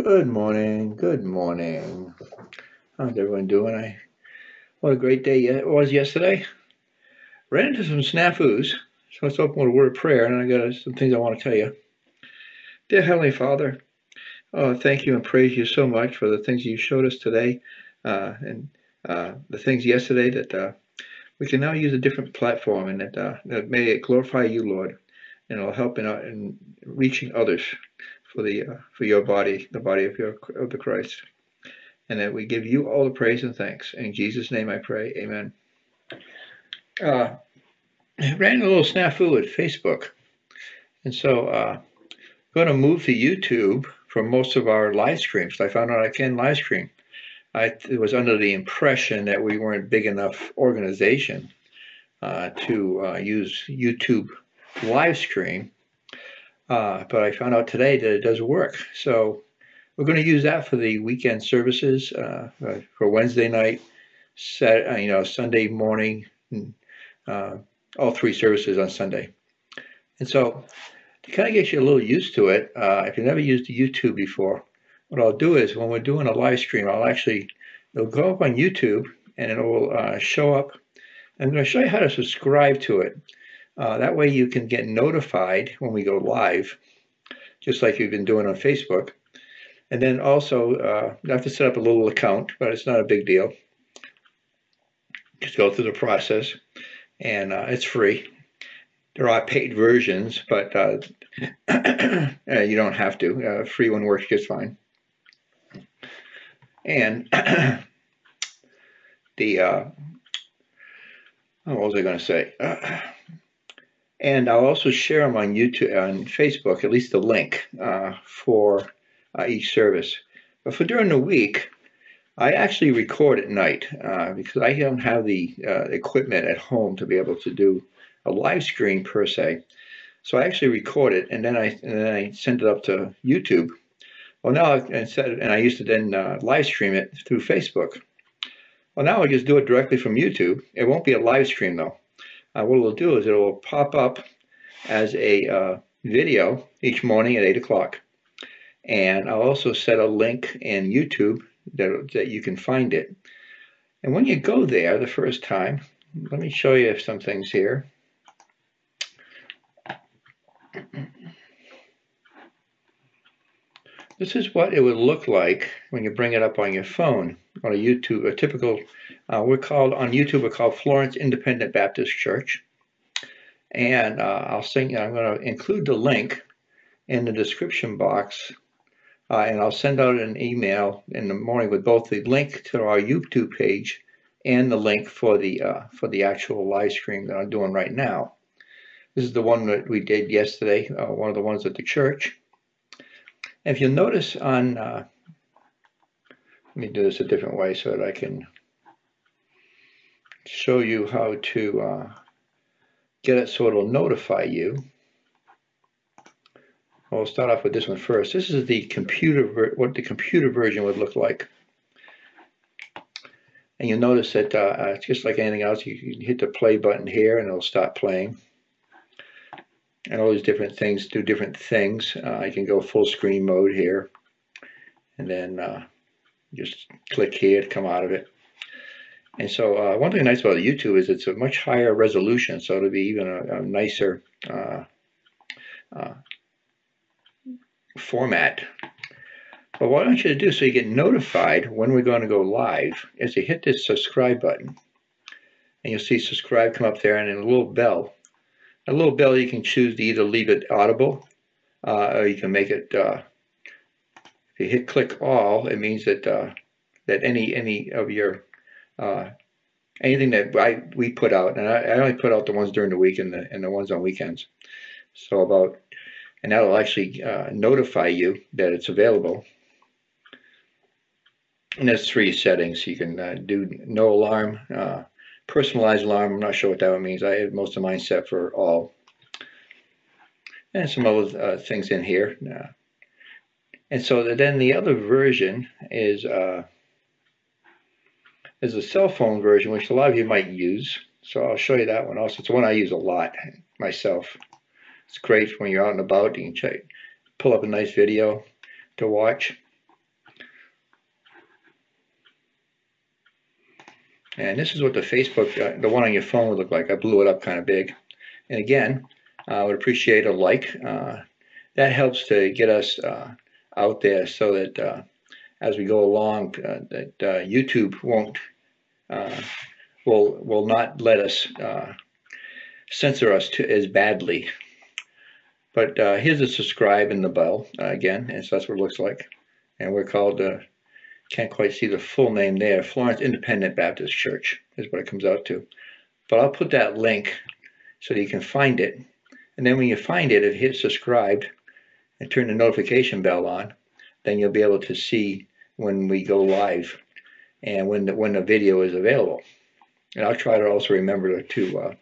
Good morning. Good morning. How's everyone doing? What a great day it was yesterday. Ran into some snafus, so let's open with a word of prayer, and I got some things I want to tell you. Dear Heavenly Father, thank you and praise you so much for the things you showed us today, and the things yesterday that we can now use a different platform, and that may it glorify you, Lord, and it'll help in reaching others for your body, the body of the Christ. And that we give you all the praise and thanks. In Jesus' name I pray, amen. I ran a little snafu with Facebook. And so I'm going to move to YouTube for most of our live streams. I found out I can live stream. I was under the impression that we weren't big enough organization to use YouTube live stream. But I found out today that it does work. So we're going to use that for the weekend services for Wednesday night, Sunday morning, all three services on Sunday. And so to kind of get you a little used to it, if you've never used YouTube before, what I'll do is when we're doing a live stream, it'll go up on YouTube and it will show up. I'm going to show you how to subscribe to it. That way you can get notified when we go live, just like you've been doing on Facebook. And then also, you have to set up a little account, but it's not a big deal. Just go through the process, and it's free. There are paid versions, but you don't have to. Free one works just fine. And what was I going to say? And I'll also share them on YouTube, on Facebook, at least the link for each service. But for during the week, I actually record at night because I don't have the equipment at home to be able to do a live stream per se. So I actually record it and then I send it up to YouTube. Well, now I used to then live stream it through Facebook. Well, now I just do it directly from YouTube. It won't be a live stream though. What it'll do is it will pop up as a video each morning at 8 o'clock. And I'll also set a link in YouTube that you can find it. And when you go there the first time, let me show you some things here. This is what it would look like when you bring it up on your phone on a YouTube, a typical, on YouTube, we're called Florence Independent Baptist Church. And I'm going to include the link in the description box. And I'll send out an email in the morning with both the link to our YouTube page and the link for the actual live stream that I'm doing right now. This is the one that we did yesterday, one of the ones at the church. And if you'll notice let me do this a different way so that I can show you how to get it so it'll notify you. We'll start off with this one first. This is the what the computer version would look like. And you'll notice that it's just like anything else. You hit the play button here and it'll start playing. And all these different things do different things. I can go full screen mode here. And then just click here to come out of it. And so one thing nice about YouTube is it's a much higher resolution. So it'll be even a nicer format. But what I want you to do so you get notified when we're going to go live is to hit this subscribe button. And you'll see subscribe come up there and then a little bell. A little bell you can choose to either leave it audible or you can make it, if you hit click all, it means that that any of your, anything that we put out, and I only put out the ones during the week and the ones on weekends. So and that'll actually notify you that it's available. And there's 3 settings. You can do no alarm, personalized alarm. I'm not sure what that one means. I have most of mine set for all. And some other things in here. And so then the other version is a cell phone version, which a lot of you might use. So I'll show you that one also. It's one I use a lot myself. It's great when you're out and about. You can pull up a nice video to watch. And this is what the Facebook, the one on your phone would look like. I blew it up kind of big. And again, I would appreciate a like. That helps to get us out there so that as we go along, that YouTube won't will not let us censor us as badly. But here's a subscribe and the bell again, and so that's what it looks like. And we're called, can't quite see the full name there, Florence Independent Baptist Church is what it comes out to. But I'll put that link so that you can find it. And then when you find it, if you hit subscribe and turn the notification bell on, then you'll be able to see when we go live and when the video is available. And I'll try to also remember to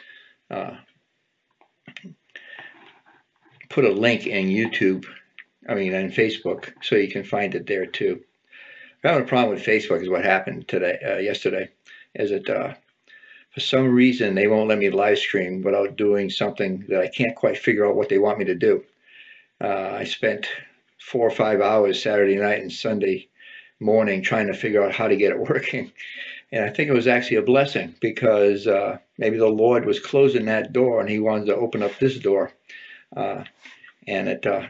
put a link in YouTube, in Facebook, so you can find it there too. I'm having a problem with Facebook is what happened yesterday, is that for some reason they won't let me live stream without doing something that I can't quite figure out what they want me to do. I spent 4 or 5 hours Saturday night and Sunday morning trying to figure out how to get it working. And I think it was actually a blessing because maybe the Lord was closing that door and he wanted to open up this door. It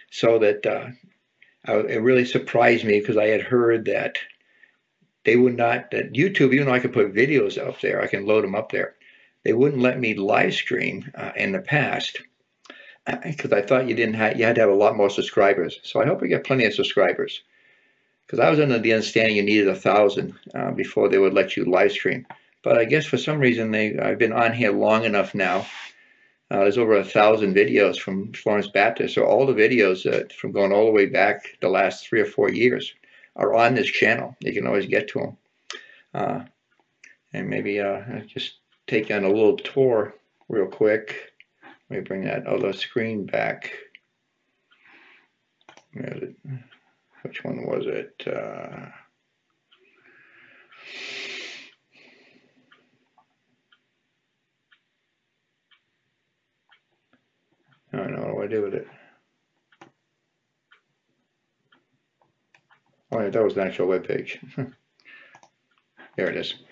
really surprised me because I had heard that they would not, that YouTube, even though I could put videos up there, I can load them up there, they wouldn't let me live stream in the past because I thought you had to have a lot more subscribers. So I hope we get plenty of subscribers because I was under the understanding you needed 1,000 before they would let you live stream. But I guess for some reason I've been on here long enough now. There's over 1,000 videos from Florence Baptist. So all the videos from going all the way back the last 3 or 4 years are on this channel. You can always get to them. And maybe just take on a little tour real quick. Let me bring that other screen back. Which one was it? I don't know what do I do with it. Oh, yeah, that was the actual webpage. There it is.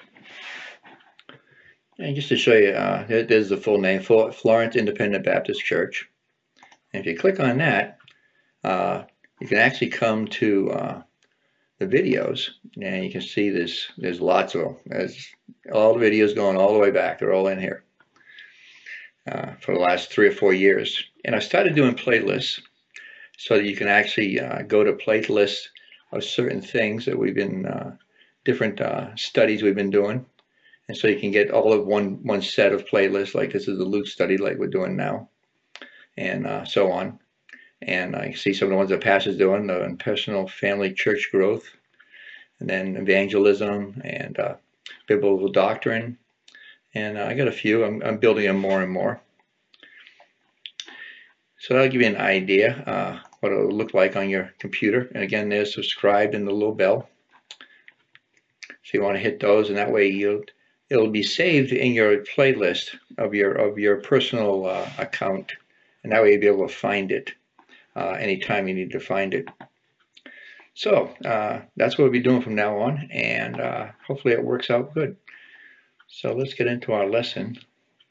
And just to show you, there's the full name, Florence Independent Baptist Church. And if you click on that, you can actually come to the videos, and you can see there's lots of them. There's all the videos going all the way back. They're all in here for the last 3 or 4 years. And I started doing playlists so that you can actually go to playlists of certain things that we've been, different studies we've been doing. And so you can get all of one set of playlists, like this is the Luke study like we're doing now, and so on. And I see some of the ones that Pastor's doing, the personal family church growth, and then evangelism and biblical doctrine. And I got a few. I'm building them more and more. So that'll give you an idea what it'll look like on your computer. And again, there's subscribe and the little bell. So you want to hit those, and that way it'll be saved in your playlist of your personal account, and that way you'll be able to find it anytime you need to find it. So that's what we'll be doing from now on, and hopefully it works out good. So let's get into our lesson.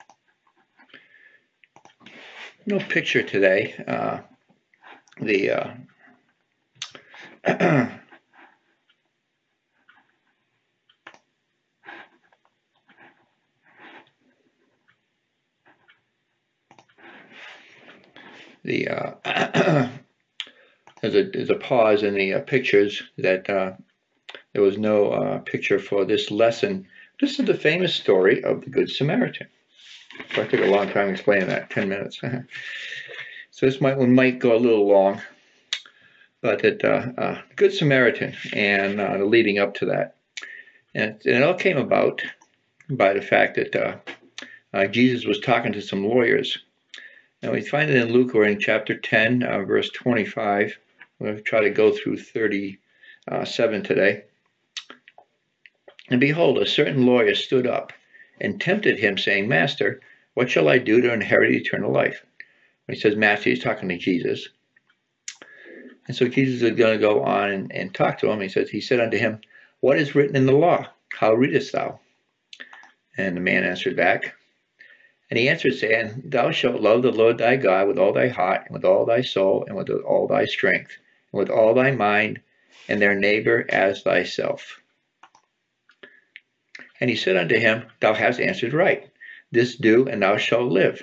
No picture today. There's a pause in the pictures that there was no picture for this lesson. This is the famous story of the Good Samaritan. So I took a long time explaining that, 10 minutes. So this one might go a little long, but the Good Samaritan and the leading up to that. And it all came about by the fact that Jesus was talking to some lawyers. Now we find it in Luke, or in chapter 10, verse 25. I'm going to try to go through 37 today. And behold, a certain lawyer stood up and tempted him, saying, Master, what shall I do to inherit eternal life? When he says Master, he's talking to Jesus. And so Jesus is going to go on and talk to him. He said unto him, what is written in the law? how readest thou? And the man answered back, and he answered, saying, Thou shalt love the Lord thy God with all thy heart, and with all thy soul, and with all thy strength, and with all thy mind, and their neighbor as thyself. And he said unto him, Thou hast answered right. This do, and thou shalt live.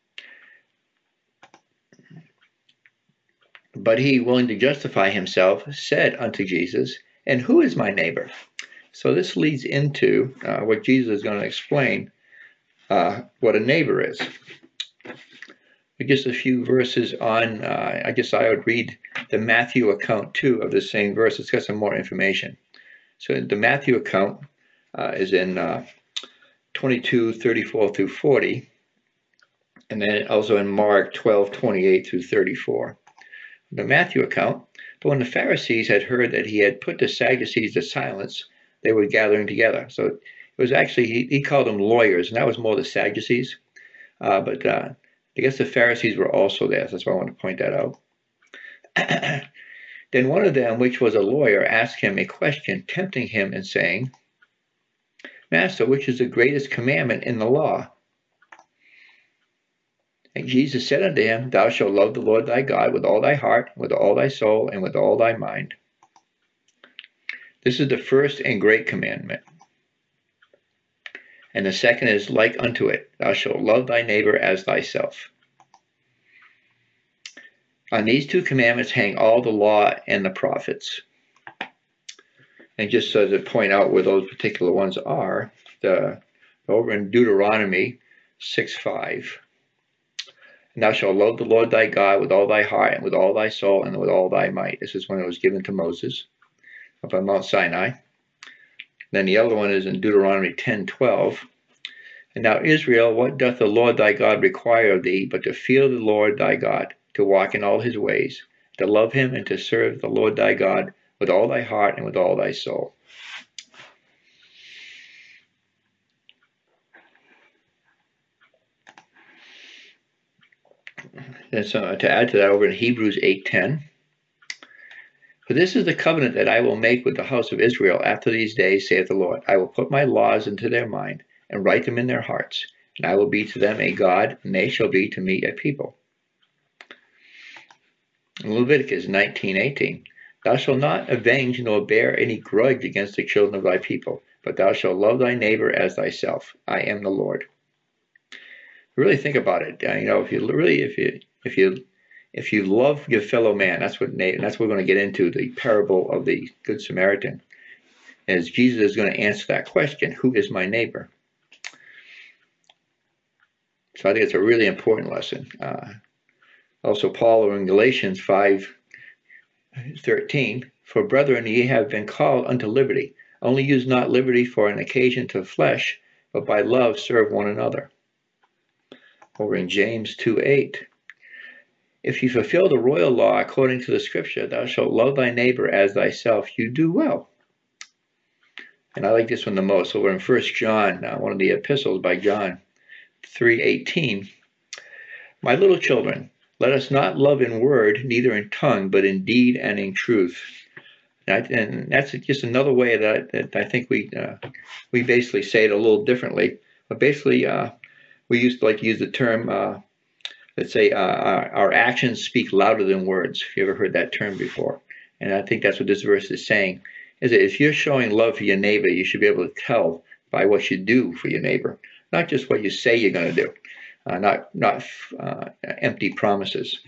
But he, willing to justify himself, said unto Jesus, And who is my neighbor? So this leads into what Jesus is going to explain, what a neighbor is. Just a few verses on, I guess I would read the Matthew account too of the same verse. It's got some more information. So the Matthew account is in 22:34 through 40, and then also in Mark 12:28 through 34. The Matthew account, but when the Pharisees had heard that he had put the Sadducees to silence, they were gathering together. So it was actually, he called them lawyers, and that was more the Sadducees. But I guess the Pharisees were also there. So that's why I want to point that out. Then one of them, which was a lawyer, asked him a question, tempting him and saying, Master, which is the greatest commandment in the law? And Jesus said unto him, Thou shalt love the Lord thy God with all thy heart, with all thy soul, and with all thy mind. This is the first and great commandment. And the second is like unto it, Thou shalt love thy neighbor as thyself. On these two commandments hang all the law and the prophets. And just so to point out where those particular ones are, over in Deuteronomy 6:5. And thou shalt love the Lord thy God with all thy heart, and with all thy soul, and with all thy might. This is when it was given to Moses up on Mount Sinai. Then the other one is in Deuteronomy 10:12. And now Israel, what doth the Lord thy God require of thee, but to fear the Lord thy God, to walk in all his ways, to love him, and to serve the Lord thy God with all thy heart and with all thy soul. And so to add to that, over in Hebrews 8:10, For this is the covenant that I will make with the house of Israel after these days, saith the Lord. I will put my laws into their mind, and write them in their hearts, and I will be to them a God, and they shall be to me a people. In Leviticus 19:18, Thou shalt not avenge nor bear any grudge against the children of thy people, but thou shalt love thy neighbor as thyself. I am the Lord. Really think about it. If you love your fellow man, that's what we're going to get into, the parable of the Good Samaritan, as Jesus is going to answer that question: who is my neighbor? So I think it's a really important lesson. Also, Paul in Galatians 5:13, For brethren, ye have been called unto liberty. Only use not liberty for an occasion to flesh, but by love serve one another. Over in James 2:8, If you fulfill the royal law according to the scripture, thou shalt love thy neighbor as thyself, you do well. And I like this one the most. Over in 1 John, one of the epistles by John 3:18, My little children, let us not love in word, neither in tongue, but in deed and in truth. And that's just another way that I think we basically say it a little differently. But basically, we used to like to use the term, let's say, our actions speak louder than words. If you ever heard that term before. And I think that's what this verse is saying, is that if you're showing love for your neighbor, you should be able to tell by what you do for your neighbor, not just what you say you're going to do, not empty promises.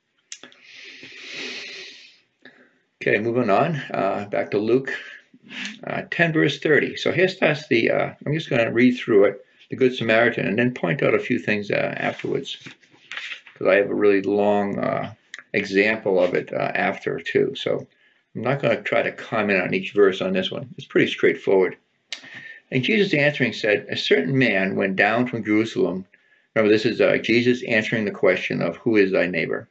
Okay, moving on, back to Luke 10, verse 30. So here starts I'm just going to read through it, the Good Samaritan, and then point out a few things afterwards, because I have a really long example of it after too. So I'm not going to try to comment on each verse on this one. It's pretty straightforward. And Jesus answering said, A certain man went down from Jerusalem. Remember, this is Jesus answering the question of who is thy neighbor.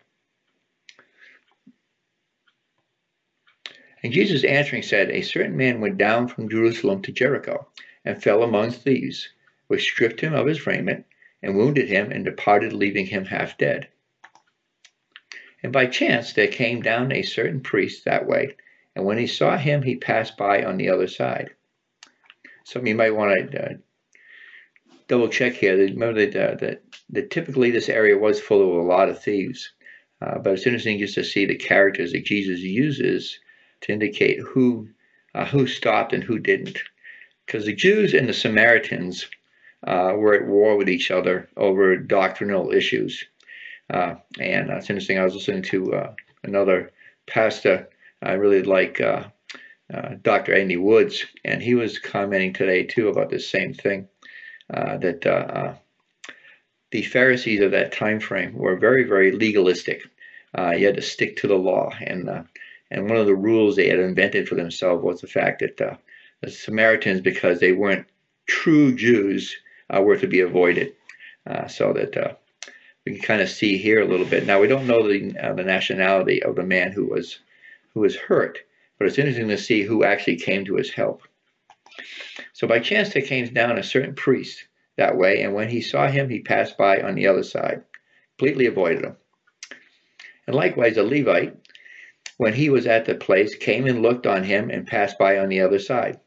And Jesus answering said, A certain man went down from Jerusalem to Jericho, and fell among thieves, which stripped him of his raiment, and wounded him, and departed, leaving him half dead. And by chance there came down a certain priest that way, and when he saw him, he passed by on the other side. something you might want to double check here. Remember that typically this area was full of a lot of thieves. But it's interesting just to see the characters that Jesus uses to indicate who stopped and who didn't. Because the Jews and the Samaritans were at war with each other over doctrinal issues. And it's interesting. I was listening to another pastor I really like, Dr. Andy Woods, and he was commenting today too about the same thing, that the Pharisees of that time frame were very, very legalistic. You had to stick to the law, and one of the rules they had invented for themselves was the fact that the Samaritans, because they weren't true Jews, were to be avoided. So that we can kind of see here a little bit. Now we don't know the nationality of the man who was hurt, but it's interesting to see who actually came to his help. So by chance there came down a certain priest that way, and when he saw him, he passed by on the other side, completely avoided him. And likewise, a Levite, when he was at the place, came and looked on him and passed by on the other side.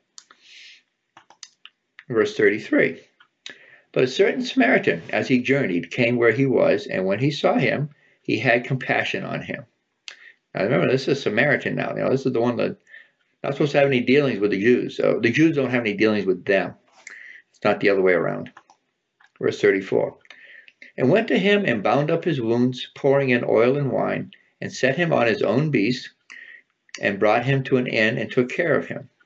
Verse 33. But a certain Samaritan, as he journeyed, came where he was, and when he saw him, he had compassion on him. Now remember, this is a Samaritan now. This is the one that not supposed to have any dealings with the Jews. So the Jews don't have any dealings with them. It's not the other way around. Verse 34. And went to him and bound up his wounds, pouring in oil and wine, and set him on his own beast, and brought him to an inn and took care of him.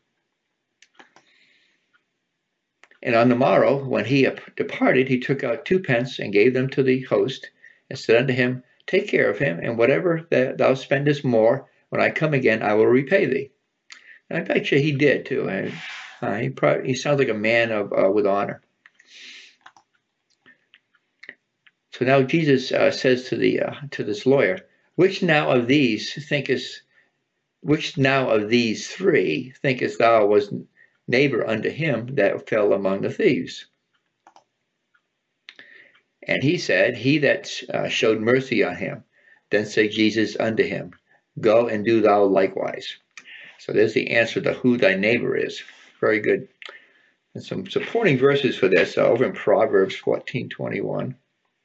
And on the morrow, when he departed, he took out 2 pence and gave them to the host, and said unto him, Take care of him, and whatever thou spendest more, when I come again, I will repay thee. And I bet you he did too. He sounds like a man with honor. So now Jesus says to this lawyer, which now of these 3 thinkest thou was neighbor unto him that fell among the thieves? And he said, He that showed mercy on him. Then said Jesus unto him, Go and do thou likewise. So there's the answer to who thy neighbor is. Very good. And some supporting verses for this over in Proverbs 14:21.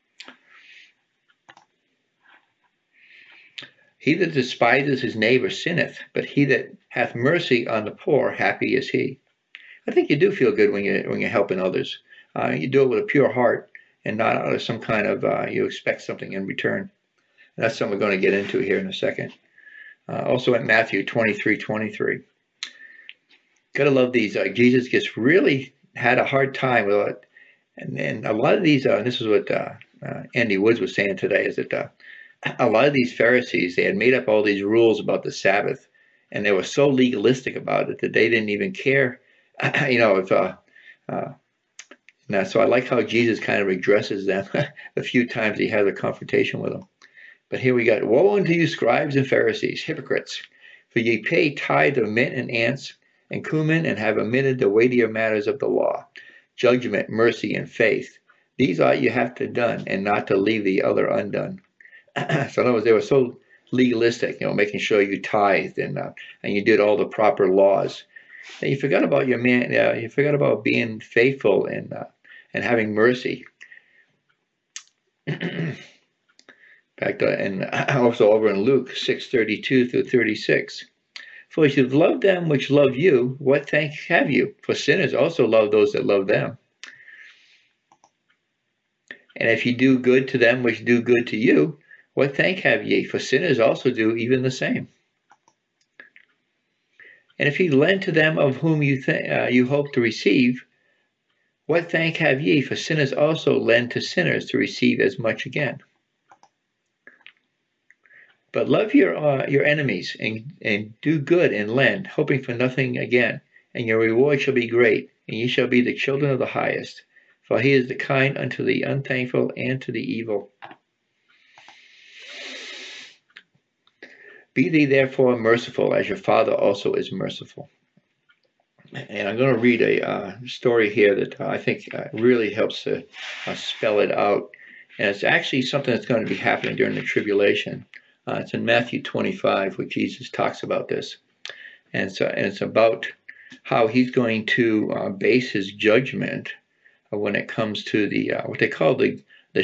He that despises his neighbor sinneth, but he that hath mercy on the poor, happy is he. I think you do feel good when you're helping others. You do it with a pure heart and not out of some kind of you expect something in return. And that's something we're going to get into here in a second. Also in Matthew 23:23. Gotta love these. Jesus just really had a hard time with it. And a lot of these, and this is what Andy Woods was saying today, is that a lot of these Pharisees, they had made up all these rules about the Sabbath, and they were so legalistic about it that they didn't even care, now, so I like how Jesus kind of addresses them a few times. He has a confrontation with them. But here we got, Woe unto you, scribes and Pharisees, hypocrites, for ye pay tithe of mint and ants and cumin, and have omitted the weightier matters of the law, judgment, mercy, and faith. These ought you have to done, and not to leave the other undone. So in other words, they were so legalistic, making sure you tithed and you did all the proper laws. And you forgot about your man. You forgot about being faithful and having mercy. In fact, and also over in Luke 6:32 through 36. For if you love them which love you, what thank have you? For sinners also love those that love them. And if you do good to them which do good to you, what thank have ye? For sinners also do even the same. And if ye lend to them of whom you hope to receive, what thank have ye? For sinners also lend to sinners to receive as much again. But love your enemies and do good and lend, hoping for nothing again, and your reward shall be great, and ye shall be the children of the highest. For he is the kind unto the unthankful and to the evil. Be thee therefore merciful, as your Father also is merciful. And I'm going to read a story here that I think really helps to spell it out. And it's actually something that's going to be happening during the tribulation. It's in Matthew 25, where Jesus talks about this. And it's about how he's going to base his judgment when it comes to the what they call the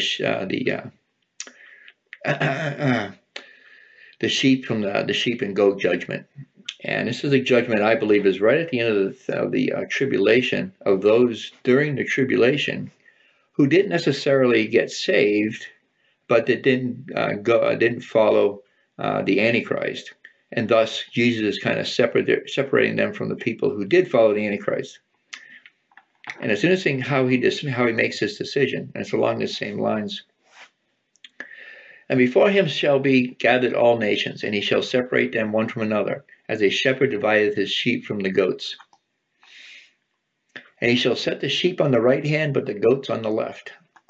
sheep from the sheep and goat judgment. And this is a judgment I believe is right at the end of the tribulation, of those during the tribulation who didn't necessarily get saved, but that didn't follow the Antichrist, and thus Jesus is kind of separating them from the people who did follow the Antichrist. And it's interesting how he makes this decision, and it's along the same lines. And before him shall be gathered all nations, and he shall separate them one from another, as a shepherd divideth his sheep from the goats. And he shall set the sheep on the right hand, but the goats on the left.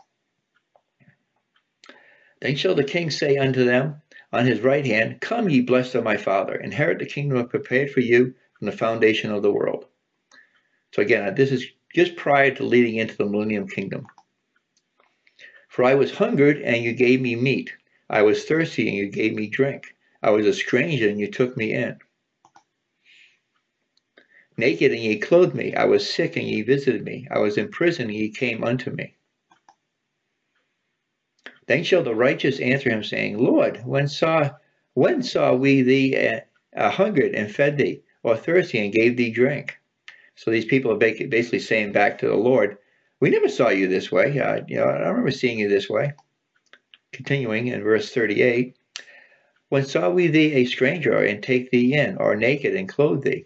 Then shall the king say unto them on his right hand, Come, ye blessed of my Father, inherit the kingdom prepared for you from the foundation of the world. So again, this is just prior to leading into the millennium kingdom. For I was hungered, and you gave me meat. I was thirsty, and you gave me drink. I was a stranger, and you took me in. Naked, and ye clothed me. I was sick, and ye visited me. I was in prison, and ye came unto me. Then shall the righteous answer him, saying, Lord, when saw we thee hungered and fed thee, or thirsty and gave thee drink? So these people are basically saying back to the Lord, we never saw you this way. I don't remember seeing you this way. Continuing in verse 38, when saw we thee a stranger and take thee in, or naked and clothe thee?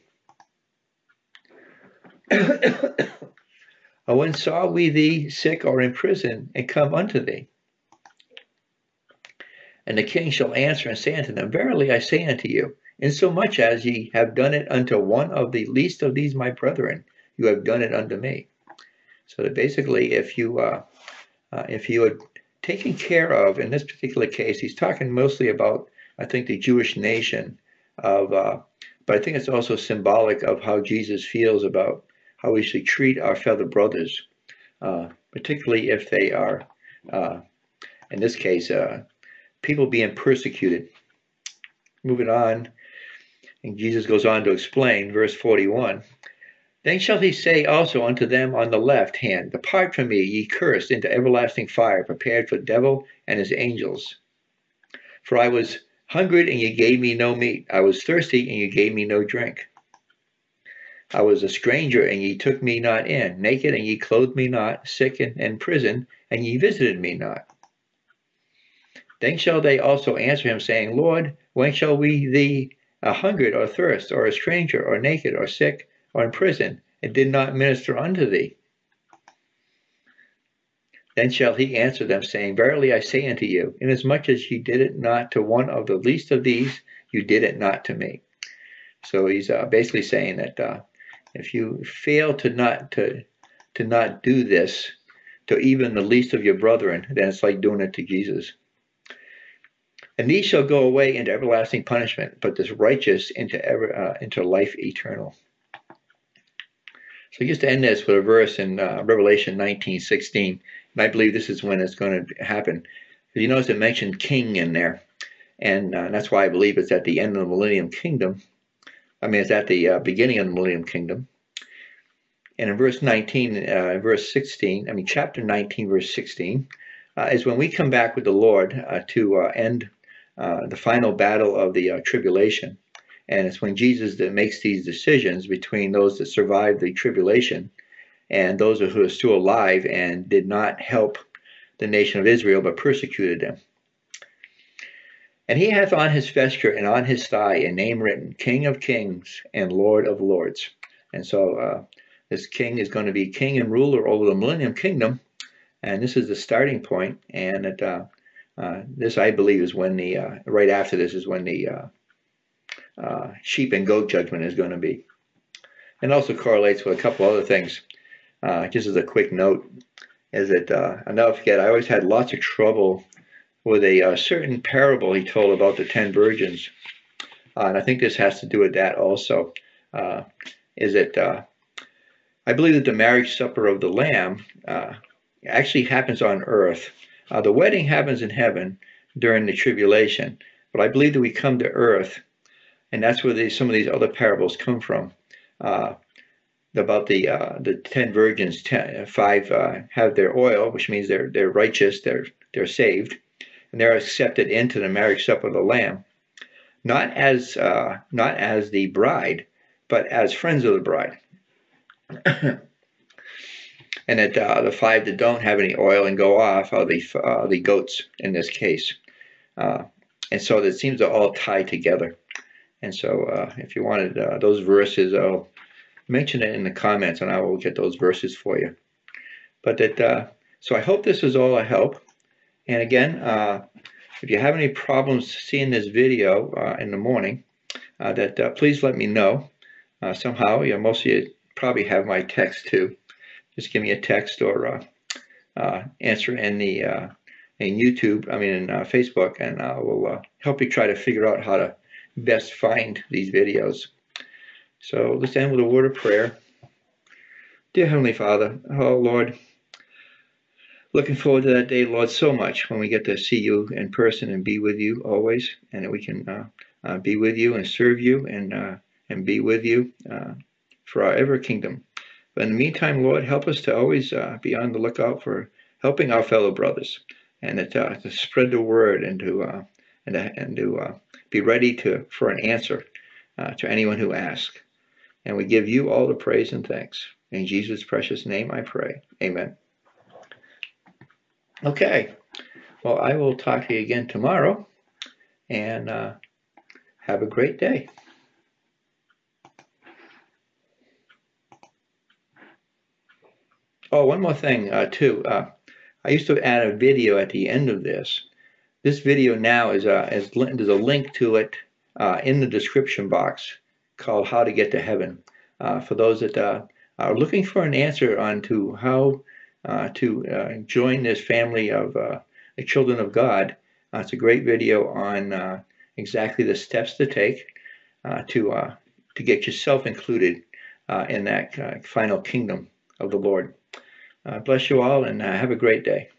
Or when saw we thee sick or in prison and come unto thee? And the king shall answer and say unto them, Verily I say unto you, insomuch as ye have done it unto one of the least of these my brethren, you have done it unto me. So that basically, if you had taken care of, in this particular case, he's talking mostly about, I think, the Jewish nation but I think it's also symbolic of how Jesus feels about how we should treat our fellow brothers, particularly if they are, in this case, people being persecuted. Moving on, and Jesus goes on to explain, verse 41, Then shall he say also unto them on the left hand, Depart from me, ye cursed, into everlasting fire, prepared for the devil and his angels. For I was hungered, and ye gave me no meat. I was thirsty, and ye gave me no drink. I was a stranger, and ye took me not in, naked, and ye clothed me not, sick and in prison, and ye visited me not. Then shall they also answer him, saying, Lord, when shall we thee hungered, or thirst, or a stranger, or naked, or sick, or in prison, and did not minister unto thee? Then shall he answer them, saying, Verily I say unto you, inasmuch as ye did it not to one of the least of these, you did it not to me. So he's basically saying that if you fail to not do this to even the least of your brethren, then it's like doing it to Jesus. And these shall go away into everlasting punishment, but this righteous into life eternal. So just to end this with a verse in Revelation 19:16, and I believe this is when it's going to happen. You notice it mentioned king in there, and that's why I believe it's at the end of the millennium kingdom. I mean, it's at the beginning of the millennium kingdom. And in verse 19, verse 16, I mean, chapter 19, verse 16, is when we come back with the Lord to end the final battle of the tribulation. And it's when Jesus that makes these decisions between those that survived the tribulation and those who are still alive and did not help the nation of Israel but persecuted them. And he hath on his vesture and on his thigh a name written, King of Kings and Lord of Lords. And so this king is going to be king and ruler over the millennium kingdom. And this is the starting point. And this, I believe, is when right after this is when the sheep and goat judgment is going to be. And also correlates with a couple other things. Just as a quick note, is that I'll never forget, I always had lots of trouble with a certain parable he told about the 10 virgins. And I think this has to do with that also. Is that I believe that the marriage supper of the Lamb actually happens on earth. The wedding happens in heaven during the tribulation. But I believe that we come to earth, and that's where some of these other parables come from. about the 10 virgins. 5 have their oil, which means they're righteous, they're saved, and they're accepted into the marriage supper of the Lamb, not as the bride, but as friends of the bride. And that the 5 that don't have any oil and go off are the goats in this case. And so it seems to all tie together. And so if you wanted those verses, I'll mention it in the comments and I will get those verses for you. But so I hope this is all a help. And again, if you have any problems seeing this video in the morning, please let me know somehow. Most of you probably have my text too. Just give me a text or answer in YouTube, in Facebook, and I will help you try to figure out how to best find these videos. So let's end with a word of prayer. Dear Heavenly Father, oh Lord, looking forward to that day, Lord, so much when we get to see you in person and be with you always, and that we can be with you and serve you and be with you for our ever kingdom. But in the meantime, Lord, help us to always be on the lookout for helping our fellow brothers, and to spread the word and to be ready for an answer to anyone who asks. And we give you all the praise and thanks. In Jesus' precious name I pray. Amen. Okay. Well, I will talk to you again tomorrow, and have a great day. Oh, one more thing, too. I used to add a video at the end of this. This video now there's a link to it in the description box called How to Get to Heaven. For those that are looking for an answer on to how to join this family of the children of God. It's a great video on exactly the steps to take to get yourself included in that final kingdom of the Lord. Bless you all and have a great day.